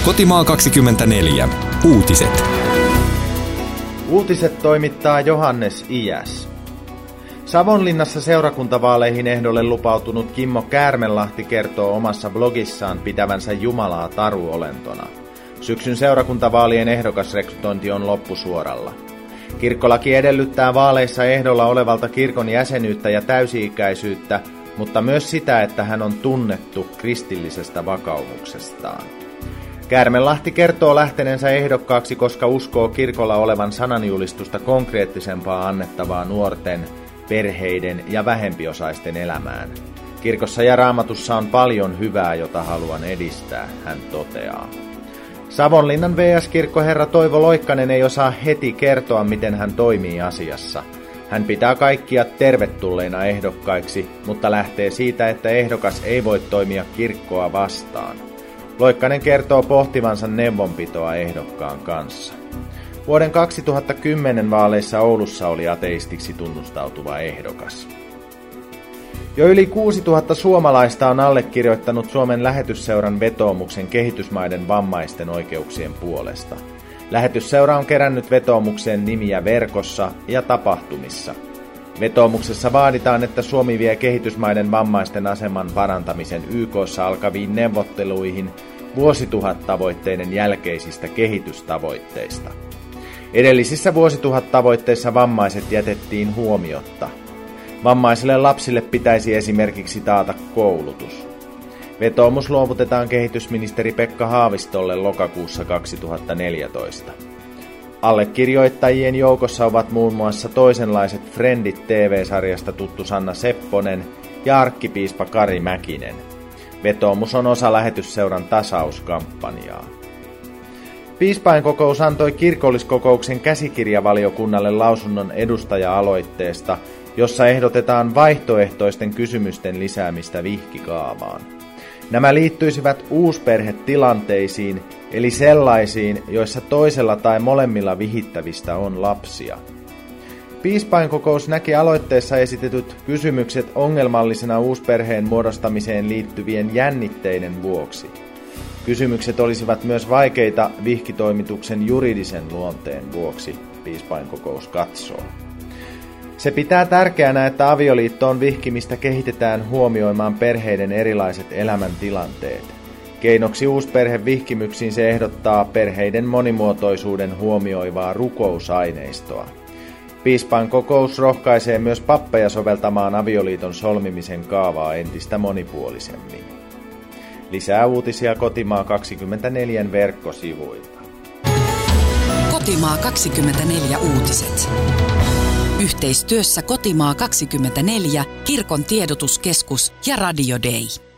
Kotimaa 24. Uutiset. Uutiset toimittaa Johannes Iäs. Savonlinnassa seurakuntavaaleihin ehdolle lupautunut Kimmo Käärmenlahti kertoo omassa blogissaan pitävänsä Jumalaa taruolentona. Syksyn seurakuntavaalien ehdokasrekrytointi on loppusuoralla. Kirkkolaki edellyttää vaaleissa ehdolla olevalta kirkon jäsenyyttä ja täysi-ikäisyyttä, mutta myös sitä, että hän on tunnettu kristillisestä vakaumuksestaan. Käärmenlahti kertoo lähteneensä ehdokkaaksi, koska uskoo kirkolla olevan sananjulistusta konkreettisempaa annettavaa nuorten, perheiden ja vähempiosaisten elämään. Kirkossa ja Raamatussa on paljon hyvää, jota haluan edistää, hän toteaa. Savonlinnan VS-kirkkoherra Toivo Loikkanen ei osaa heti kertoa, miten hän toimii asiassa. Hän pitää kaikkia tervetulleina ehdokkaiksi, mutta lähtee siitä, että ehdokas ei voi toimia kirkkoa vastaan. Loikkanen kertoo pohtivansa neuvonpitoa ehdokkaan kanssa. Vuoden 2010 vaaleissa Oulussa oli ateistiksi tunnustautuva ehdokas. Jo yli 6000 suomalaista on allekirjoittanut Suomen Lähetysseuran vetoomuksen kehitysmaiden vammaisten oikeuksien puolesta. Lähetysseura on kerännyt vetoomukseen nimiä verkossa ja tapahtumissa. Vetoomuksessa vaaditaan, että Suomi vie kehitysmaiden vammaisten aseman parantamisen YK:ssa alkaviin neuvotteluihin vuosituhattavoitteiden jälkeisistä kehitystavoitteista. Edellisissä vuosituhattavoitteissa vammaiset jätettiin huomiotta. Vammaisille lapsille pitäisi esimerkiksi taata koulutus. Vetoomus luovutetaan kehitysministeri Pekka Haavistolle lokakuussa 2014. Allekirjoittajien joukossa ovat muun muassa Toisenlaiset Friendit TV-sarjasta tuttu Sanna Sepponen ja arkkipiispa Kari Mäkinen. Vetoomus on osa Lähetysseuran tasauskampanjaa. Piispainkokous antoi kirkolliskokouksen käsikirjavaliokunnalle lausunnon edustaja-aloitteesta, jossa ehdotetaan vaihtoehtoisten kysymysten lisäämistä vihkikaavaan. Nämä liittyisivät uusperhetilanteisiin, eli sellaisiin, joissa toisella tai molemmilla vihittävistä on lapsia. Piispainkokous näki aloitteessa esitetyt kysymykset ongelmallisena uusperheen muodostamiseen liittyvien jännitteiden vuoksi. Kysymykset olisivat myös vaikeita vihkitoimituksen juridisen luonteen vuoksi, piispainkokous katsoo. Se pitää tärkeänä, että avioliittoon vihkimistä kehitetään huomioimaan perheiden erilaiset elämäntilanteet. Keinoksi uusperhevihkimyksiin se ehdottaa perheiden monimuotoisuuden huomioivaa rukousaineistoa. Piispainkokous rohkaisee myös pappeja soveltamaan avioliiton solmimisen kaavaa entistä monipuolisemmin. Lisää uutisia Kotimaa 24 verkkosivuilta. Kotimaa 24 uutiset. Yhteistyössä Kotimaa 24, Kirkon tiedotuskeskus ja Radio Day.